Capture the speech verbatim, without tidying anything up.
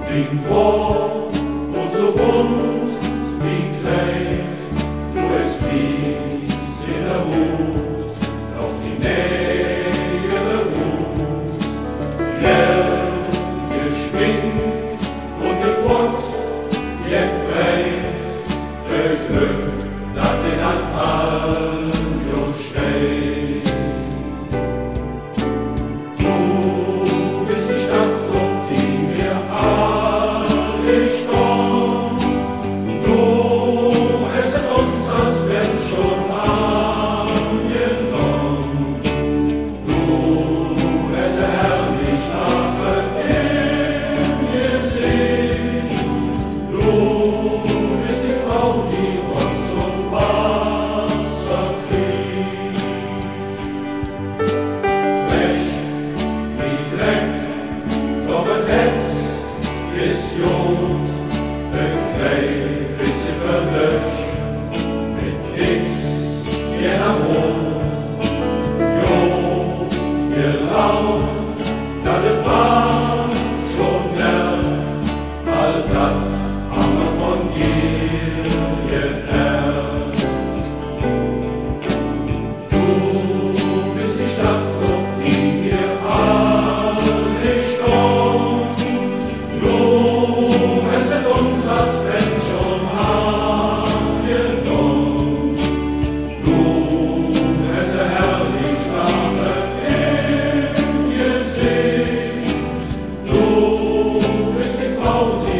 Ding hoch und so bunt wie Kleid, du es liegst in der Mut, auf die Nähe beruht, hell geschminkt und gefockt, je breit, der Glück nach den Altario steht. Du bist die Stadt, um die wir alle stehen. Du hältst uns, als wär's schon angenommen. Du hast herrlich nachher in Gesicht. Du bist die Frau, die uns und Wasser kriegt. Frech wie Dreck, doch et Hetz ist Jod, de Kleid ist sie verlöscht, mit nix wie ein Amor. Jod gelaunt, da de Bahn schon nervt, all dat haben wir von dir geerbt. Du bist die Stadt, um die wir alle stehen. Du hältst uns, als wär's schon angenommen. Du hast ein herrlich Lachen im Gesicht. Du bist die Frau, die